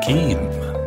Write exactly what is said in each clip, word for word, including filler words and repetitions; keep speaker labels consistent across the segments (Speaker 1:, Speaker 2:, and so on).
Speaker 1: حكيم.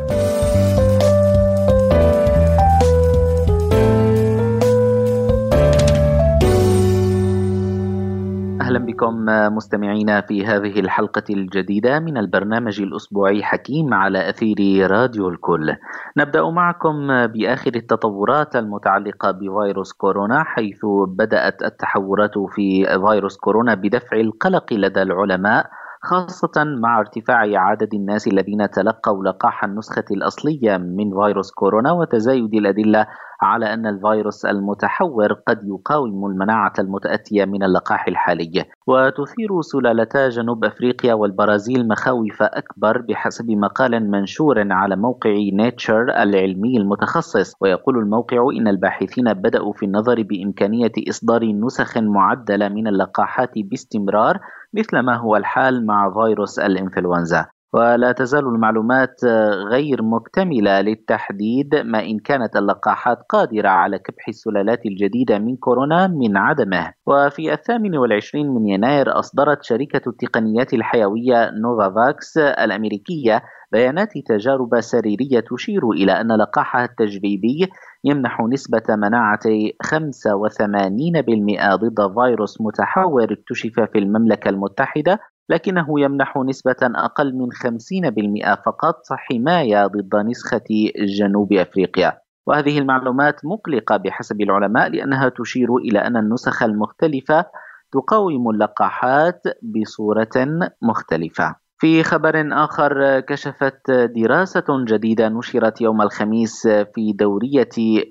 Speaker 2: أهلا بكم مستمعينا في هذه الحلقة الجديدة من البرنامج الأسبوعي حكيم على أثير راديو الكل. نبدأ معكم بآخر التطورات المتعلقة بفيروس كورونا، حيث بدأت التحورات في فيروس كورونا بدفع القلق لدى العلماء، خاصة مع ارتفاع عدد الناس الذين تلقوا لقاح النسخة الأصلية من فيروس كورونا، وتزايد الأدلة على أن الفيروس المتحور قد يقاوم المناعة المتأتية من اللقاح الحالي. وتثير سلالتا جنوب أفريقيا والبرازيل مخاوف أكبر بحسب مقال منشور على موقع نيتشر العلمي المتخصص. ويقول الموقع إن الباحثين بدأوا في النظر بإمكانية إصدار نسخ معدلة من اللقاحات باستمرار، مثل ما هو الحال مع فيروس الإنفلونزا. ولا تزال المعلومات غير مكتملة للتحديد ما إن كانت اللقاحات قادرة على كبح السلالات الجديدة من كورونا من عدمه. وفي الثامن والعشرين من يناير أصدرت شركة التقنيات الحيوية نوفافاكس الأمريكية بيانات تجارب سريرية تشير إلى أن لقاحها التجريبي يمنح نسبة مناعة خمسة وثمانين بالمئة ضد فيروس متحور اكتشف في المملكة المتحدة، لكنه يمنح نسبة أقل من خمسين بالمئة فقط حماية ضد نسخة جنوب أفريقيا. وهذه المعلومات مقلقة بحسب العلماء، لأنها تشير إلى أن النسخ المختلفة تقاوم اللقاحات بصورة مختلفة. في خبر آخر، كشفت دراسة جديدة نشرت يوم الخميس في دورية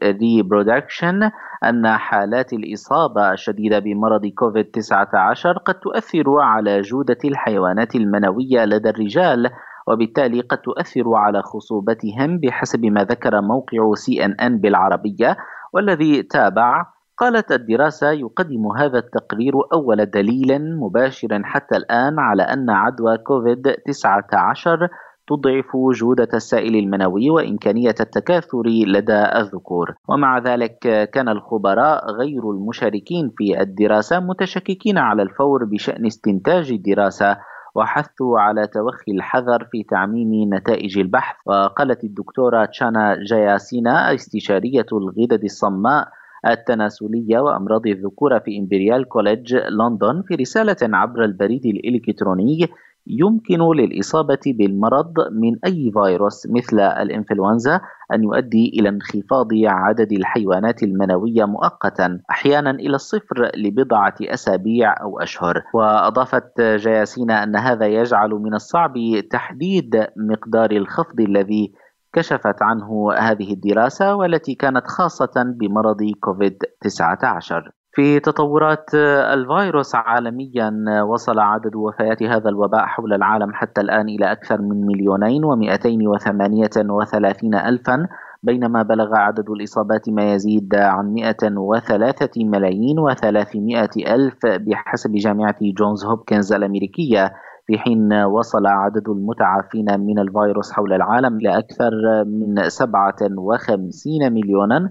Speaker 2: ريبرودكشن أن حالات الإصابة الشديدة بمرض كوفيد تسعة عشر قد تؤثر على جودة الحيوانات المنوية لدى الرجال، وبالتالي قد تؤثر على خصوبتهم بحسب ما ذكر موقع سي إن إن بالعربية والذي تابع. قالت الدراسة: يقدم هذا التقرير أول دليل مباشر حتى الآن على أن عدوى كوفيد تسعة عشر تضعف جودة السائل المنوي وإمكانية التكاثر لدى الذكور. ومع ذلك كان الخبراء غير المشاركين في الدراسة متشككين على الفور بشأن استنتاج الدراسة، وحثوا على توخي الحذر في تعميم نتائج البحث. وقالت الدكتورة تشانا جياسينا، استشارية الغدد الصماء التناسلية وأمراض الذكورة في إمبريال كوليدج لندن، في رسالة عبر البريد الإلكتروني: يمكن للإصابة بالمرض من أي فيروس مثل الإنفلونزا أن يؤدي إلى انخفاض عدد الحيوانات المنوية مؤقتا، أحيانا إلى الصفر لبضعة أسابيع أو أشهر. وأضافت جياسينا أن هذا يجعل من الصعب تحديد مقدار الخفض الذي كشفت عنه هذه الدراسة، والتي كانت خاصة بمرض كوفيد تسعة عشر. في تطورات الفيروس عالميا، وصل عدد وفيات هذا الوباء حول العالم حتى الآن إلى أكثر من مليونين ومئتين وثمانية وثلاثين ألفا، بينما بلغ عدد الإصابات ما يزيد عن مئة وثلاثة ملايين وثلاثمائة ألف بحسب جامعة جونز هوبكنز الأمريكية، في حين وصل عدد المتعافين من الفيروس حول العالم إلى أكثر من سبعة وخمسين مليونا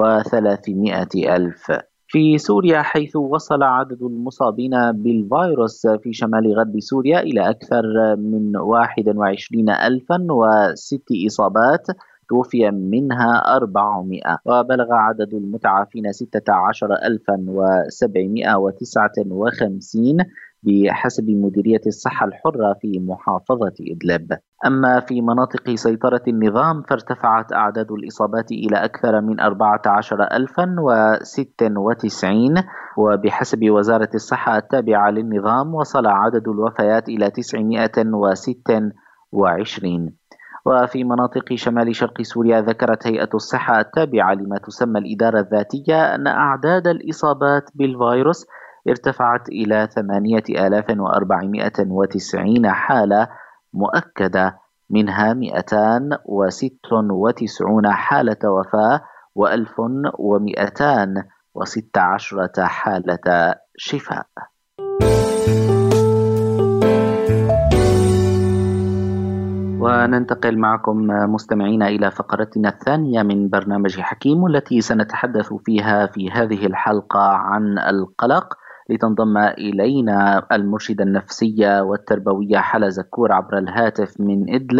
Speaker 2: وثلاثمائة ألف. في سوريا، حيث وصل عدد المصابين بالفيروس في شمال غرب سوريا إلى أكثر من واحد وعشرين ألفا وست إصابات، توفي منها أربعمائة، وبلغ عدد المتعافين ستة عشر ألفا وسبعمائة وتسعة وخمسين بحسب مديرية الصحة الحرة في محافظة إدلب. أما في مناطق سيطرة النظام، فارتفعت أعداد الإصابات إلى أكثر من أربعة عشر ألفا وستة وتسعين، وبحسب وزارة الصحة التابعة للنظام وصل عدد الوفيات إلى تسعمائة وستة وعشرين. وفي مناطق شمال شرق سوريا، ذكرت هيئة الصحة التابعة لما تسمى الإدارة الذاتية أن أعداد الإصابات بالفيروس ارتفعت إلى ثمانية آلاف وأربعمائة وتسعين حالة مؤكدة، منها مئتان وستة وتسعين حالة وفاة وألف ومئتان وستة عشر حالة شفاء. وننتقل معكم مستمعين إلى فقرتنا الثانية من برنامج حكيم، التي سنتحدث فيها في هذه الحلقة عن القلق. لتنضم إلينا المرشدة النفسية والتربوية حلا زكور عبر الهاتف من إدلب.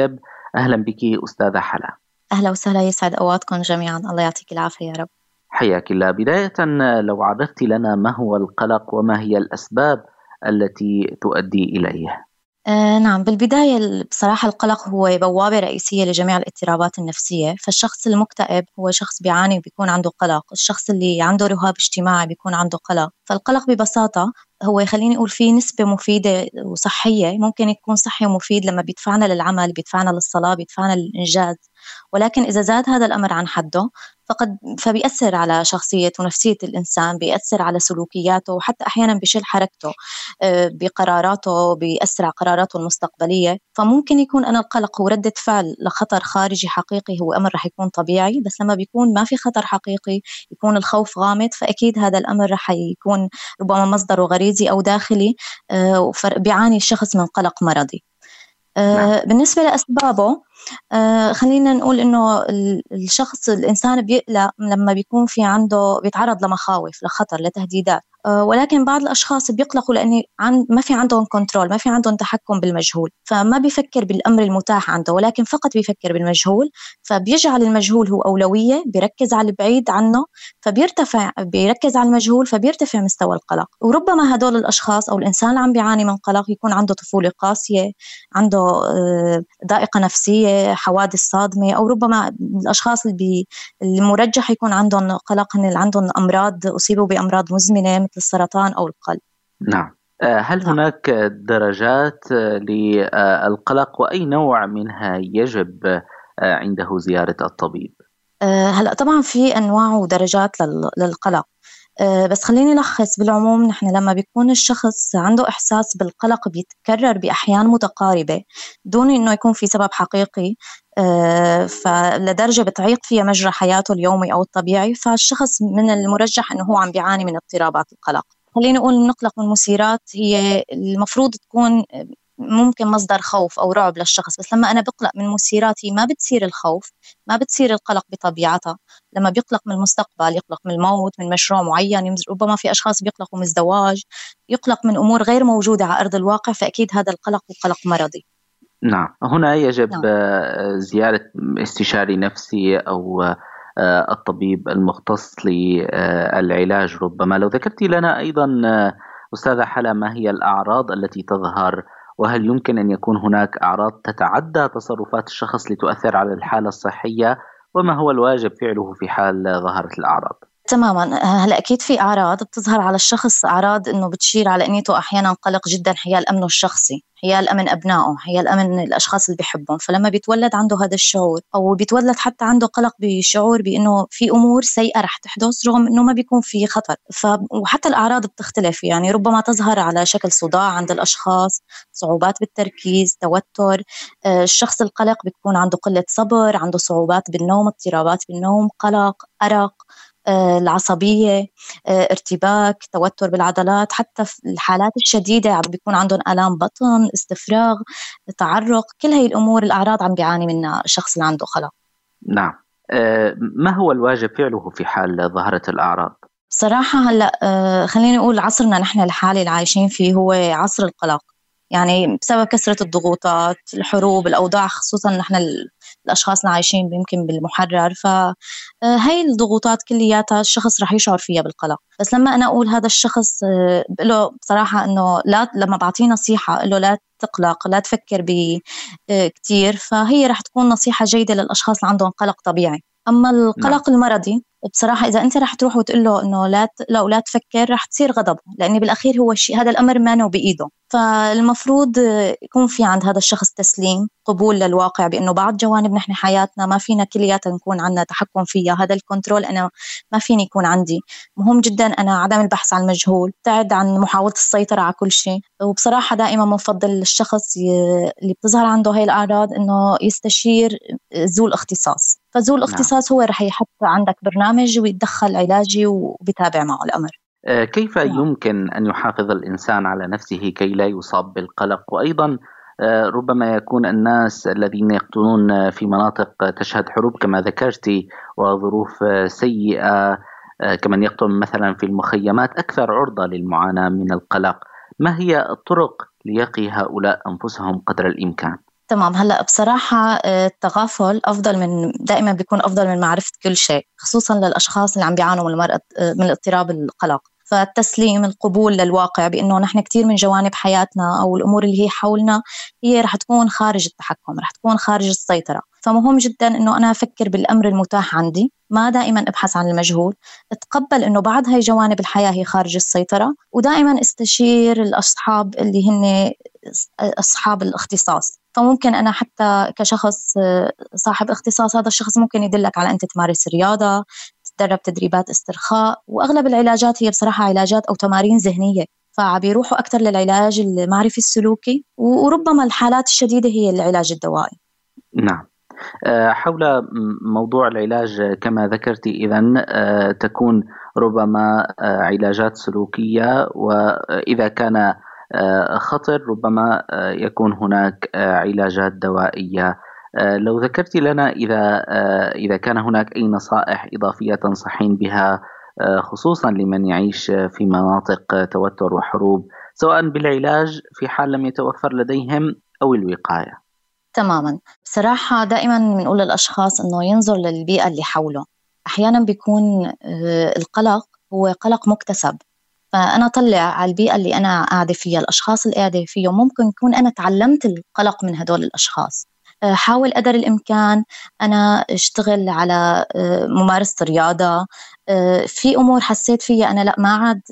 Speaker 2: أهلا بك أستاذة حلا.
Speaker 1: أهلا وسهلا، يسعد أوقاتكم جميعا، الله يعطيك العافية يا رب.
Speaker 2: حياك الله. بداية لو عرفت لنا ما هو القلق وما هي الأسباب التي تؤدي إليه؟
Speaker 1: آه نعم، بالبداية بصراحة القلق هو بوابة رئيسية لجميع الاضطرابات النفسية. فالشخص المكتئب هو شخص بيعاني وبيكون عنده قلق، الشخص اللي عنده رهاب اجتماعي بيكون عنده قلق. فالقلق ببساطة هو خليني أقول فيه نسبة مفيدة وصحية، ممكن يكون صحي ومفيد لما بيدفعنا للعمل، بيدفعنا للصلاة، بيدفعنا للإنجاز. ولكن إذا زاد هذا الأمر عن حده فقد فبيأثر على شخصية ونفسية الإنسان، بيأثر على سلوكياته، وحتى أحيانا بشل حركته، آه، بقراراته، بيأثر على قراراته المستقبلية. فممكن يكون أنا القلق هو ردة فعل لخطر خارجي حقيقي، هو أمر رح يكون طبيعي. بس لما بيكون ما في خطر حقيقي، يكون الخوف غامض، فأكيد هذا الأمر رح يكون ربما مصدره غريزي أو داخلي، آه، بيعاني الشخص من قلق مرضي.
Speaker 2: نعم.
Speaker 1: آه، بالنسبة لأسبابه، آه، خلينا نقول إنه الشخص الإنسان بيقلق لما بيكون في عنده بيتعرض لمخاوف، لخطر، لتهديدات. آه، ولكن بعض الأشخاص بيقلقوا لأن عن ما في عندهم كنترول، ما في عندهم تحكم بالمجهول، فما بيفكر بالأمر المتاح عنده، ولكن فقط بيفكر بالمجهول. فبيجعل المجهول هو أولوية، بيركز على البعيد عنه، فبيرتفع بيركز على المجهول، فبيرتفع مستوى القلق. وربما هدول الأشخاص أو الإنسان اللي عم بيعاني من قلق يكون عنده طفولة قاسية، عنده آه، ضائقة نفسية، حوادث صادمة، أو ربما الأشخاص اللي بي المرجح يكون عندهم قلق اللي عندهم أمراض، أصيبوا بأمراض مزمنة مثل السرطان أو القلب.
Speaker 2: نعم. هل
Speaker 1: نعم.
Speaker 2: هناك درجات للقلق وأي نوع منها يجب عنده زيارة الطبيب؟
Speaker 1: هلأ طبعا في أنواع ودرجات للقلق، بس خليني ألخص. بالعموم نحن لما بيكون الشخص عنده إحساس بالقلق بيتكرر بأحيان متقاربة دون إنه يكون في سبب حقيقي، فلدرجة بتعيق فيها مجرى حياته اليومي أو الطبيعي، فالشخص من المرجح إنه هو عم بيعاني من اضطرابات القلق. خليني أقول نقلق من مثيرات هي المفروض تكون ممكن مصدر خوف أو رعب للشخص، بس لما أنا بقلق من مثيرات هي ما بتصير الخوف، ما بتصير القلق بطبيعتها. لما بيقلق من المستقبل، يقلق من الموت، من مشروع معين، ربما في أشخاص بيقلقوا من الزواج، يقلق من أمور غير موجودة على أرض الواقع، فأكيد هذا القلق هو قلق مرضي.
Speaker 2: نعم. هنا يجب
Speaker 1: نعم.
Speaker 2: زيارة استشاري نفسي أو الطبيب المختص للعلاج. ربما لو ذكرتي لنا أيضا أستاذة حلا، ما هي الأعراض التي تظهر، وهل يمكن أن يكون هناك أعراض تتعدى تصرفات الشخص لتؤثر على الحالة الصحية، وما هو الواجب فعله في حال ظهرت الأعراض؟
Speaker 1: تماما. هلا اكيد في اعراض بتظهر على الشخص، اعراض انه بتشير على انيته احيانا قلق جدا حيال امنه الشخصي، حيال امن ابنائه، حيال امن الاشخاص اللي بيحبهم. فلما بيتولد عنده هذا الشعور، او بيتولد حتى عنده قلق بشعور بانه في امور سيئه رح تحدث رغم انه ما بيكون في خطر. ف وحتى الاعراض بتختلف، يعني ربما تظهر على شكل صداع عند الاشخاص، صعوبات بالتركيز، توتر. آه، الشخص القلق بيكون عنده قله صبر، عنده صعوبات بالنوم، اضطرابات بالنوم، قلق، ارق، آه، العصبية، آه، ارتباك، توتر بالعضلات. حتى في الحالات الشديدة بيكون عندهم آلام بطن، استفراغ، تعرق. كل هاي الأمور الأعراض عم بيعاني منها الشخص اللي عنده قلق.
Speaker 2: نعم. ما هو الواجب فعله في حال ظهرت الأعراض؟
Speaker 1: صراحة هلأ آه، خليني أقول عصرنا نحن الحالي اللي عايشين فيه هو عصر القلق، يعني بسبب كثرة الضغوطات، الحروب، الأوضاع، خصوصا نحن الأشخاص اللي عايشين يمكن بالمحرر. فهي الضغوطات كلياتها الشخص رح يشعر فيها بالقلق. بس لما أنا أقول هذا الشخص بقول له بصراحة إنه لا، لما بعطيه نصيحة قل له لا تقلق، لا تفكر بكتير، فهي رح تكون نصيحة جيدة للأشخاص اللي عندهم قلق طبيعي. أما
Speaker 2: نعم.
Speaker 1: القلق المرضي بصراحة إذا أنت رح تروح وتقول له إنه لا لا ولا تفكر، رح تصير غضب، لأن بالأخير هو الشيء هذا الأمر ما نو بإيده. فالمفروض يكون في عند هذا الشخص تسليم، قبول للواقع بأنه بعض جوانب نحن حياتنا ما فينا كلياتها نكون عندنا تحكم فيها. هذا الكنترول أنا ما فيني يكون عندي. مهم جدا أنا عدم البحث عن المجهول، ابتعد عن محاولة السيطرة على كل شيء. وبصراحة دائما بنفضل الشخص اللي بتظهر عنده هاي الأعراض إنه يستشير ذو الاختصاص. فذو
Speaker 2: نعم.
Speaker 1: الاختصاص هو رح يحط عندك برنامج ويتدخل علاجي وبيتابع معه الأمر.
Speaker 2: كيف يمكن أن يحافظ الإنسان على نفسه كي لا يصاب بالقلق؟ وأيضا ربما يكون الناس الذين يقطنون في مناطق تشهد حروب كما ذكرتي وظروف سيئة، كمن يقطن مثلا في المخيمات، أكثر عرضة للمعاناة من القلق. ما هي الطرق ليقي هؤلاء أنفسهم قدر الإمكان؟
Speaker 1: تمام. هلأ بصراحة التغافل أفضل من دائما بيكون أفضل من معرفة كل شيء، خصوصا للأشخاص اللي عم بيعانوا من المرض من الاضطراب القلق. فالتسليم، القبول للواقع بأنه نحن كتير من جوانب حياتنا أو الأمور اللي هي حولنا هي رح تكون خارج التحكم، رح تكون خارج السيطرة. فمهم جدا أنه أنا أفكر بالأمر المتاح عندي، ما دائما أبحث عن المجهول، أتقبل أنه بعض هاي جوانب الحياة هي خارج السيطرة، ودائما استشير الأصحاب اللي هن أصحاب الاختصاص. فممكن أنا حتى كشخص صاحب اختصاص، هذا الشخص ممكن يدلك على أنت تمارس رياضة، تدرب تدريبات استرخاء، وأغلب العلاجات هي بصراحة علاجات أو تمارين ذهنية، فبيروحوا أكثر للعلاج المعرفي السلوكي، وربما الحالات الشديدة هي العلاج الدوائي.
Speaker 2: نعم. حول موضوع العلاج كما ذكرت، إذن تكون ربما علاجات سلوكية، وإذا كان خطر ربما يكون هناك علاجات دوائية. لو ذكرت لنا إذا إذا كان هناك أي نصائح إضافية تنصحين بها خصوصا لمن يعيش في مناطق توتر وحروب، سواء بالعلاج في حال لم يتوفر لديهم أو الوقاية.
Speaker 1: تماما. بصراحة دائما بنقول للأشخاص أنه ينظر للبيئة اللي حوله. أحيانا بيكون القلق هو قلق مكتسب، فأنا طلع على البيئة اللي أنا قاعدة فيها، الأشخاص اللي قاعدة فيهم، ممكن يكون أنا تعلمت القلق من هدول الأشخاص. حاول قدر الإمكان أنا أشتغل على ممارسة الرياضة. في أمور حسيت فيها أنا لا ما عاد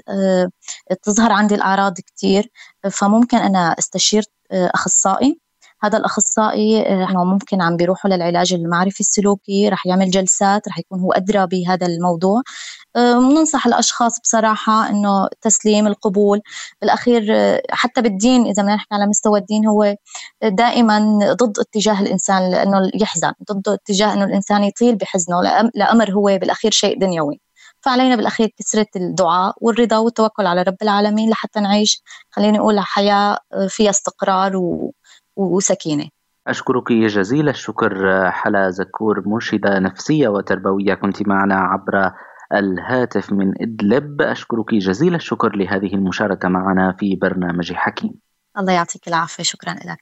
Speaker 1: تظهر عندي الأعراض كتير، فممكن أنا استشير أخصائي. هذا الأخصائي إحنا ممكن عم بيروحوا للعلاج المعرفي السلوكي، رح يعمل جلسات، رح يكون هو أدرى بهذا الموضوع. ننصح الأشخاص بصراحة إنه تسليم، القبول. بالأخير حتى بالدين، إذا ما نحكي على مستوى الدين، هو دائما ضد اتجاه الإنسان لأنه يحزن، ضد اتجاه إنه الإنسان يطيل بحزنه لأمر هو بالأخير شيء دنيوي. فعلينا بالأخير كثرة الدعاء والرضا والتوكل على رب العالمين لحتى نعيش، خليني أقول، حياة فيها استقرار و وسكينة.
Speaker 2: أشكرك جزيل الشكر حلا زكور، مرشدة نفسية وتربوية، كنت معنا عبر الهاتف من إدلب. أشكرك جزيل الشكر لهذه المشاركة معنا في برنامج حكيم.
Speaker 1: الله يعطيك العافية، شكرا لك.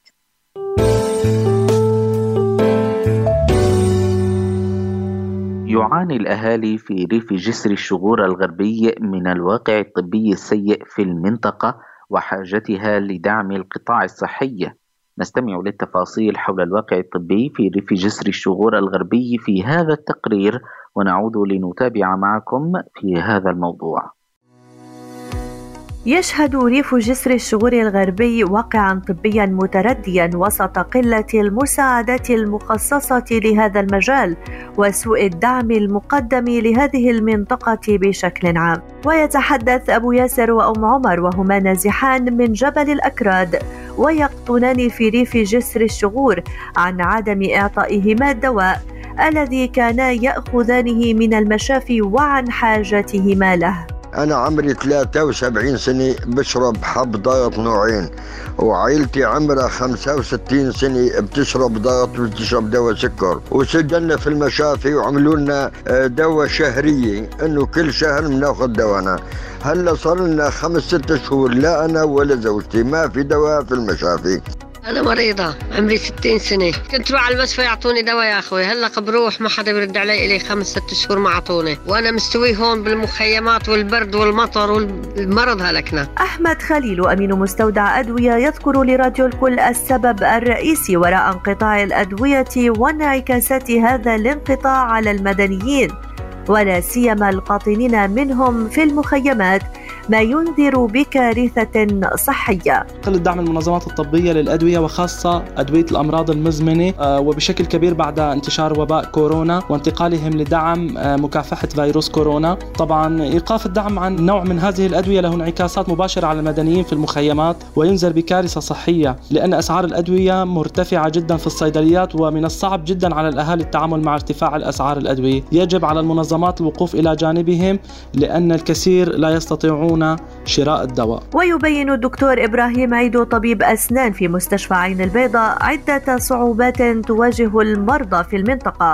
Speaker 2: يعاني الأهالي في ريف جسر الشغور الغربي من الواقع الطبي السيء في المنطقة وحاجتها لدعم القطاع الصحي. نستمع للتفاصيل حول الواقع الطبي في ريف جسر الشغور الغربي في هذا التقرير، ونعود لنتابع معكم في هذا الموضوع.
Speaker 3: يشهد ريف جسر الشغور الغربي واقعا طبيا مترديا وسط قلة المساعدات المخصصة لهذا المجال وسوء الدعم المقدم لهذه المنطقة بشكل عام. ويتحدث أبو ياسر وأم عمر وهما نازحان من جبل الأكراد ويقطنان في ريف جسر الشغور عن عدم إعطائهما الدواء الذي كانا يأخذانه من المشافي وعن حاجتهما له.
Speaker 4: أنا عمري ثلاثة وسبعين سنة بشرب حب ضغط نوعين، وعائلتي عمرها خمسة وستين سنة بتشرب ضغط وبتشرب دواء سكر، وسجلنا في المشافي وعملوا لنا دواء شهرية إنه كل شهر بناخذ دوانا. هلا صار لنا خمس ست شهور لا أنا ولا زوجتي ما في دواء في المشافي.
Speaker 5: أنا مريضة عمري ستين سنة، كنت روح على المستشفى يعطوني دواء يا أخوي، هلا بروح ما حدا بيرد علي، إلي خمس ست شهور ما عطوني، وأنا مستوي هون بالمخيمات والبرد والمطر والمرض هلكنا.
Speaker 3: أحمد خليل أمين مستودع أدوية يذكر لراديو الكل السبب الرئيسي وراء انقطاع الأدوية وانعكاسات هذا الانقطاع على المدنيين ولا سيما القاطنين منهم في المخيمات، ما ينذر بكارثة صحية.
Speaker 6: قلة دعم المنظمات الطبية للأدوية وخاصة أدوية الأمراض المزمنة، وبشكل كبير بعد انتشار وباء كورونا وانتقالهم لدعم مكافحة فيروس كورونا. طبعا إيقاف الدعم عن نوع من هذه الأدوية له انعكاسات مباشرة على المدنيين في المخيمات وينذر بكارثة صحية، لأن أسعار الأدوية مرتفعة جدا في الصيدليات، ومن الصعب جدا على الأهالي التعامل مع ارتفاع الأسعار الأدوية. يجب على المنظمات الوقوف إلى جانبهم لأن الكثير لا يستطيعون شراء الدواء.
Speaker 3: ويبين الدكتور إبراهيم عيدو طبيب أسنان في مستشفى عين البيضاء عدة صعوبات تواجه المرضى في المنطقة،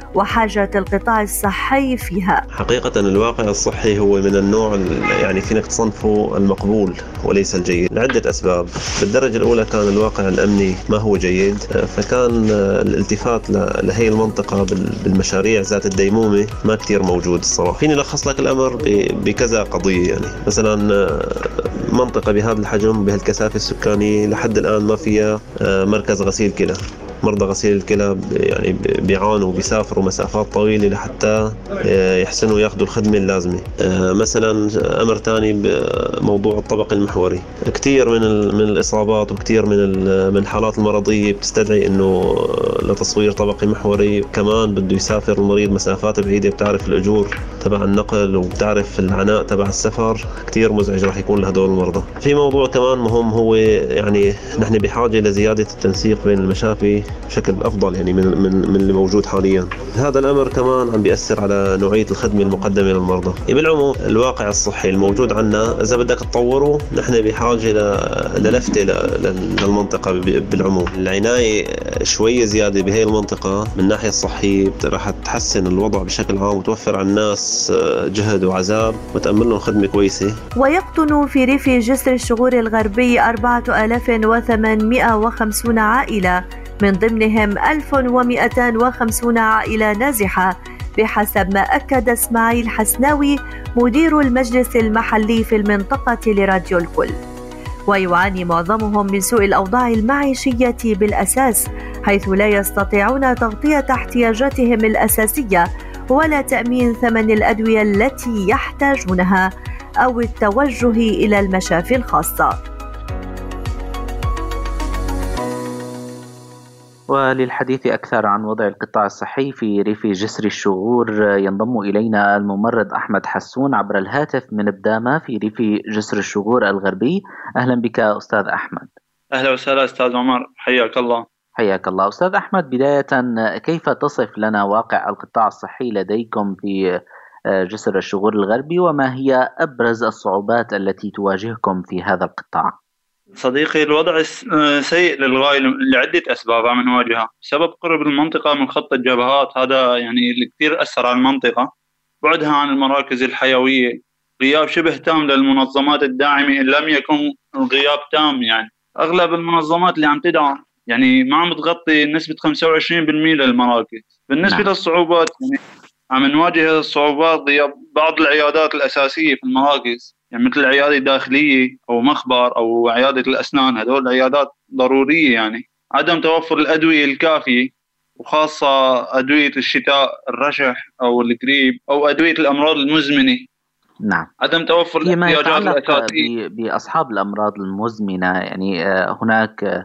Speaker 3: وحاجة القطاع الصحي فيها.
Speaker 7: حقيقة الواقع الصحي هو من النوع يعني فينك تصنفه المقبول وليس الجيد لعدة أسباب. بالدرجة الأولى كان الواقع الأمني ما هو جيد، فكان الالتفات لهي المنطقة بالمشاريع ذات الديمومة ما كتير موجود الصراحة. فيني لخص لك الأمر بكذا قضية، يعني مثلا منطقة بهذا الحجم بهالكثافة السكانية لحد الآن ما فيها مركز غسيل كلى. مرضى غسيل الكلى يعني بيعانوا وبيسافروا مسافات طويلة لحتى يحسنوا ياخذوا الخدمة اللازمة. مثلا أمر ثاني بموضوع الطبق المحوري، كثير من من الإصابات وكثير من من الحالات المرضية بتستدعي إنه لتصوير طبقي محوري، كمان بده يسافر المريض مسافات بعيدة، بتعرف الأجور تبع النقل وبتعرف العناء تبع السفر كثير مزعج راح يكون لهدول المرضى. في موضوع كمان مهم هو يعني نحن بحاجة لزيادة التنسيق بين المشافي بشكل أفضل يعني من من من اللي موجود حاليا. هذا الأمر كمان عم بيأثر على نوعية الخدمة المقدمة للمرضى. بالعموم الواقع الصحي الموجود عنا إذا بدك تطوره نحن بحاجة للفتة للمنطقة بالعموم. العناية شوية زيادة بهي المنطقة من الناحية الصحية راح تحسن الوضع بشكل عام وتوفر على الناس جهد وعذاب وتأمن لهم خدمة كويسة.
Speaker 3: ويقطن في ريف جسر الشغور الغربي أربعة آلاف وثمانمائة وخمسين عائلة، من ضمنهم ألف ومئتين وخمسين عائلة نازحة بحسب ما أكد إسماعيل حسناوي مدير المجلس المحلي في المنطقة لراديو الكل. ويعاني معظمهم من سوء الأوضاع المعيشية بالأساس، حيث لا يستطيعون تغطية احتياجاتهم الأساسية ولا تأمين ثمن الأدوية التي يحتاجونها أو التوجه إلى المشافي الخاصة.
Speaker 2: وللحديث أكثر عن وضع القطاع الصحي في ريف جسر الشغور ينضم إلينا الممرض أحمد حسون عبر الهاتف من بدامة في ريف جسر الشغور الغربي. أهلا بك أستاذ أحمد.
Speaker 8: أهلا وسهلا أستاذ عمر، حياك الله.
Speaker 2: حياك الله. أستاذ أحمد، بداية كيف تصف لنا واقع القطاع الصحي لديكم في جسر الشغور الغربي، وما هي أبرز الصعوبات التي تواجهكم في هذا القطاع؟
Speaker 8: صديقي، الوضع سيء للغاية لعدة أسباب عم نواجهها. بسبب قرب المنطقة من خط الجبهات، هذا يعني اللي كثير أثر على المنطقة. بعدها عن المراكز الحيوية، غياب شبه تام للمنظمات الداعمة إن لم يكن غياب تام. يعني أغلب المنظمات اللي عم تدعم يعني ما عم تغطي نسبة خمسة وعشرين بالمئة للمراكز. بالنسبة نعم. للصعوبات يعني عم نواجه صعوبات غياب بعض العيادات الأساسية في المراكز، يعني مثل العيادة الداخلية أو مخبر أو عيادة الأسنان. هذول العيادات ضرورية. يعني عدم توفر الأدوية الكافية، وخاصة أدوية الشتاء، الرشح أو القريب أو أدوية الأمراض المزمنة.
Speaker 2: نعم.
Speaker 8: عدم توفر الاحتياجات الأساسية
Speaker 2: بأصحاب الأمراض المزمنة، يعني هناك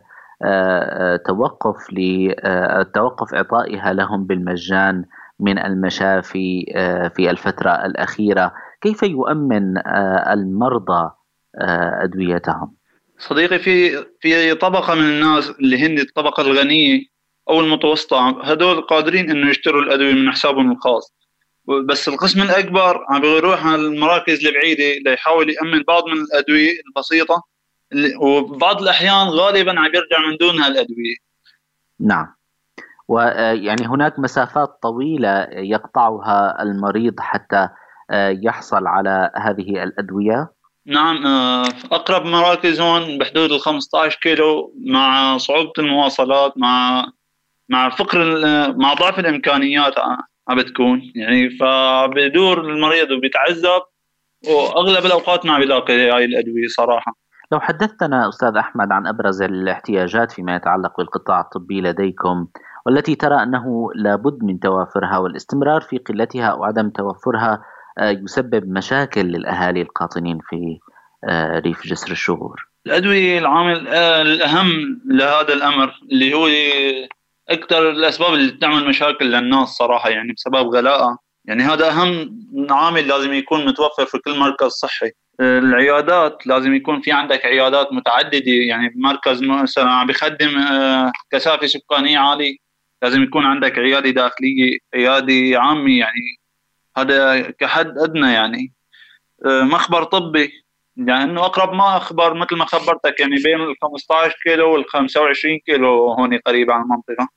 Speaker 2: توقف لتوقف إعطائها لهم بالمجان من المشافي في الفترة الأخيرة. كيف يؤمن المرضى أدويتهم؟
Speaker 8: صديقي، في في طبقة من الناس اللي هن الطبقة الغنية أو المتوسطة، هدول قادرين إنه يشتروا الأدوية من حسابهم الخاص. بس القسم الأكبر عم بيروح على المراكز البعيدة ليحاول يأمن بعض من الأدوية البسيطة، وبعض الأحيان غالبا عم يرجع من دونها الأدوية.
Speaker 2: نعم. ويعني هناك مسافات طويلة يقطعها المريض حتى يحصل على هذه الأدوية.
Speaker 8: نعم، أقرب مراكز هون بحدود ال خمسة عشر كيلو، مع صعوبة المواصلات، مع مع فقر مع ضعف الإمكانيات عم بتكون يعني، فبدور المريض وبيتعذب، وأغلب الأوقات ما بيلاقي هاي الأدوية صراحة.
Speaker 2: لو حدثتنا أستاذ أحمد عن أبرز الاحتياجات فيما يتعلق بالقطاع الطبي لديكم، والتي ترى أنه لابد من توافرها، والاستمرار في قلتها أو عدم توفرها يسبب مشاكل للأهالي القاطنين في ريف جسر الشغور.
Speaker 8: الأدوية العامل الأهم لهذا الأمر اللي هو أكثر الأسباب اللي تعمل مشاكل للناس صراحة، يعني بسبب غلاءها. يعني هذا أهم عامل لازم يكون متوفر في كل مركز صحي. العيادات لازم يكون في عندك عيادات متعددة، يعني مركز مثلا عم بيخدم كثافة سكانية عالية، لازم يكون عندك عيادة داخلية، عيادة عامة، يعني هذا كحد أدنى. يعني مخبر طبي، يعني إنه أقرب ما أخبر مثل ما خبرتك، يعني بين ال خمسة عشر كيلو وال خمسة وعشرين كيلو هون قريب على المنطقة.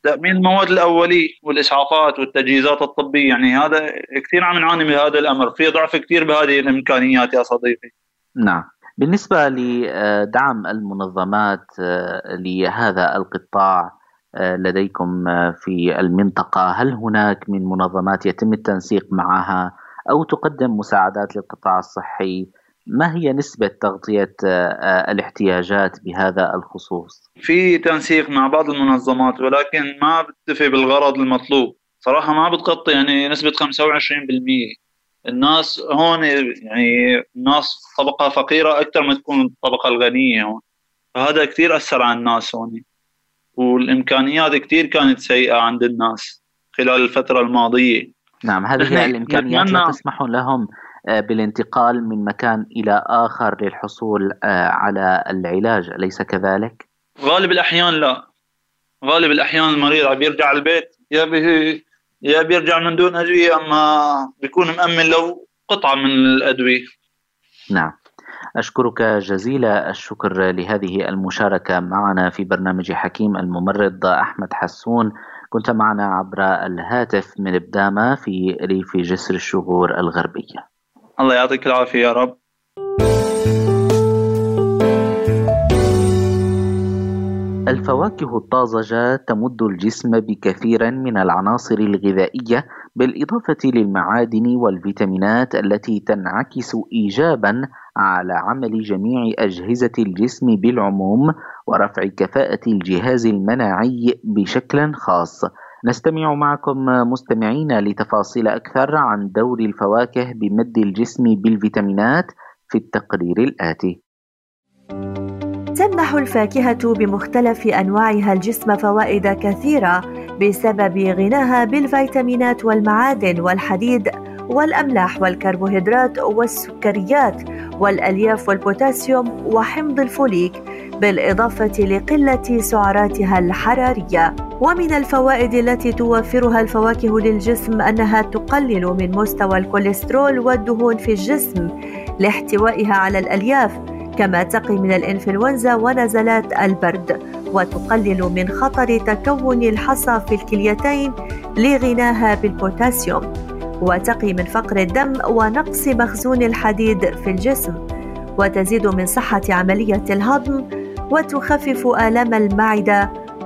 Speaker 8: تأمين المواد الأولي والإسعافات والتجهيزات الطبية. يعني هذا كثير عم نعاني من هذا الأمر، في ضعف كثير بهذه الإمكانيات يا صديقي.
Speaker 2: نعم. بالنسبة لدعم المنظمات لهذا القطاع لديكم في المنطقة، هل هناك من منظمات يتم التنسيق معها أو تقدم مساعدات للقطاع الصحي؟ ما هي نسبة تغطية الاحتياجات بهذا الخصوص؟
Speaker 8: في تنسيق مع بعض المنظمات ولكن ما بتفي بالغرض المطلوب صراحة، ما بتغطي يعني نسبة خمسة وعشرين بالمئة. الناس هون يعني الناس طبقة فقيرة أكثر ما تكون الطبقة الغنية هون، فهذا كثير أثر على الناس هون، والإمكانيات كثير كانت سيئة عند الناس خلال الفترة الماضية.
Speaker 2: نعم، هذه الإمكانيات لا تسمح لهم بالانتقال من مكان إلى آخر للحصول على العلاج، أليس كذلك؟
Speaker 8: غالب الأحيان لا، غالب الأحيان المريض عم يرجع البيت يا به يا بيرجع من دون أدوية، أما بيكون مأمن له قطعة من الأدوية.
Speaker 2: نعم، أشكرك جزيل الشكر لهذه المشاركة معنا في برنامج حكيم. الممرض أحمد حسون، كنت معنا عبر الهاتف من بدامة في ريف جسر الشغور الغربية.
Speaker 8: الله يعطيك العافية يا رب.
Speaker 2: الفواكه الطازجة تمد الجسم بكثير من العناصر الغذائية بالإضافة للمعادن والفيتامينات التي تنعكس إيجابا على عمل جميع أجهزة الجسم بالعموم ورفع كفاءة الجهاز المناعي بشكل خاص. نستمع معكم مستمعين لتفاصيل أكثر عن دور الفواكه بمد الجسم بالفيتامينات في التقرير الآتي.
Speaker 3: تمنح الفاكهة بمختلف أنواعها الجسم فوائد كثيرة بسبب غناها بالفيتامينات والمعادن والحديد والأملاح والكربوهيدرات والسكريات والألياف والبوتاسيوم وحمض الفوليك، بالإضافة لقلة سعراتها الحرارية. ومن الفوائد التي توفرها الفواكه للجسم أنها تقلل من مستوى الكوليسترول والدهون في الجسم لاحتوائها على الألياف، كما تقي من الإنفلونزا ونزلات البرد، وتقلل من خطر تكون الحصى في الكليتين لغناها بالبوتاسيوم، وتقي من فقر الدم ونقص مخزون الحديد في الجسم، وتزيد من صحة عملية الهضم، وتخفف آلام المعدة،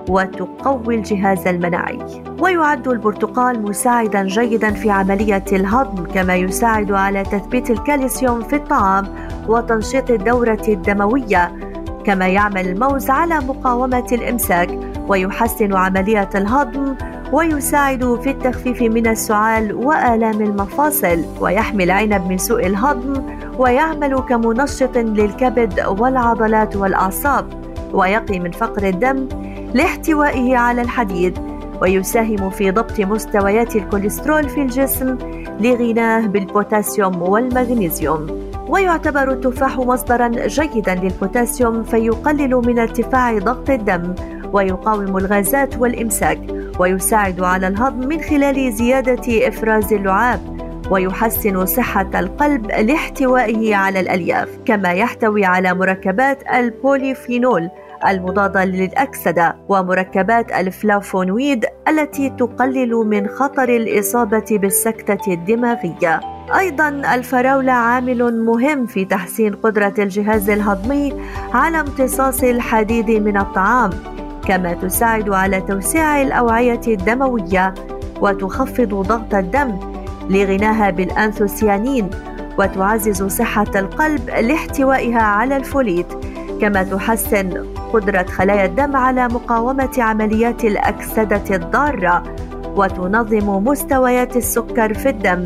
Speaker 3: وتقوي الجهاز المناعي. ويعد البرتقال مساعدا جيدا في عملية الهضم، كما يساعد على تثبيت الكالسيوم في الطعام وتنشيط الدورة الدموية، كما يعمل الموز على مقاومة الإمساك ويحسن عملية الهضم، ويساعد في التخفيف من السعال وآلام المفاصل، ويحمي العنب من سوء الهضم، ويعمل كمنشط للكبد والعضلات والأعصاب، ويقي من فقر الدم لاحتوائه على الحديد، ويساهم في ضبط مستويات الكوليسترول في الجسم لغناه بالبوتاسيوم والمغنيسيوم. ويعتبر التفاح مصدرا جيدا للبوتاسيوم، فيقلل من ارتفاع ضغط الدم، ويقاوم الغازات والإمساك، ويساعد على الهضم من خلال زيادة إفراز اللعاب، ويحسن صحة القلب لاحتوائه على الألياف، كما يحتوي على مركبات البوليفينول المضادة للأكسدة ومركبات الفلافونويد التي تقلل من خطر الإصابة بالسكتة الدماغية. أيضا الفراولة عامل مهم في تحسين قدرة الجهاز الهضمي على امتصاص الحديد من الطعام، كما تساعد على توسيع الأوعية الدموية وتخفض ضغط الدم لغناها بالأنثوسيانين، وتعزز صحة القلب لاحتوائها على الفوليت، كما تحسن قدرة خلايا الدم على مقاومة عمليات الأكسدة الضارة، وتنظم مستويات السكر في الدم،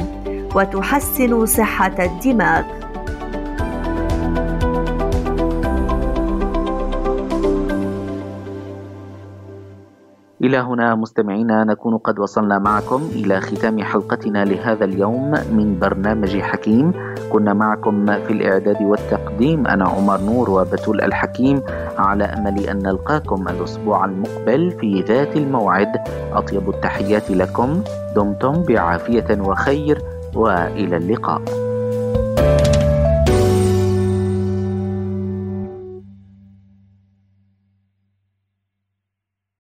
Speaker 3: وتحسن صحة الدماغ.
Speaker 2: إلى هنا مستمعينا نكون قد وصلنا معكم إلى ختام حلقتنا لهذا اليوم من برنامج حكيم. كنا معكم في الإعداد والتقديم أنا عمر نور وبتول الحكيم، على أمل أن نلقاكم الأسبوع المقبل في ذات الموعد. أطيب التحيات لكم، دمتم بعافية وخير، وإلى اللقاء.